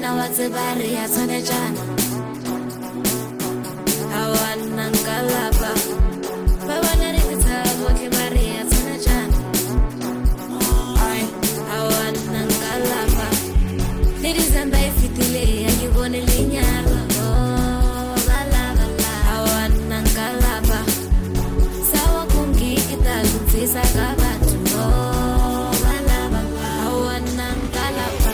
bona wa tsebare ya tsanejana awana ngalapa ba bona re tsabo ke bare ya tsanejana ai awana ngalapa le dizamba ifitile ya ke bone lenyalo bala bala awana ngalapa sawa kungi italutsisa ka batho bala bala awana ngalapa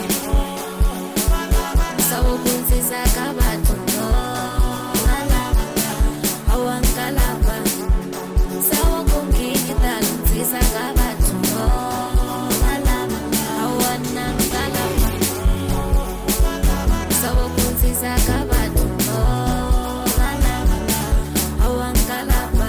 sawa kuntsisa ka batho bala bala awana ngalapa sawa kungi italutsisa ka batho bala bala awana ngalapa sawa kuntsisa ka batho bala bala awana ngalapa.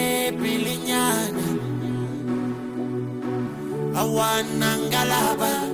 Awana ngalaba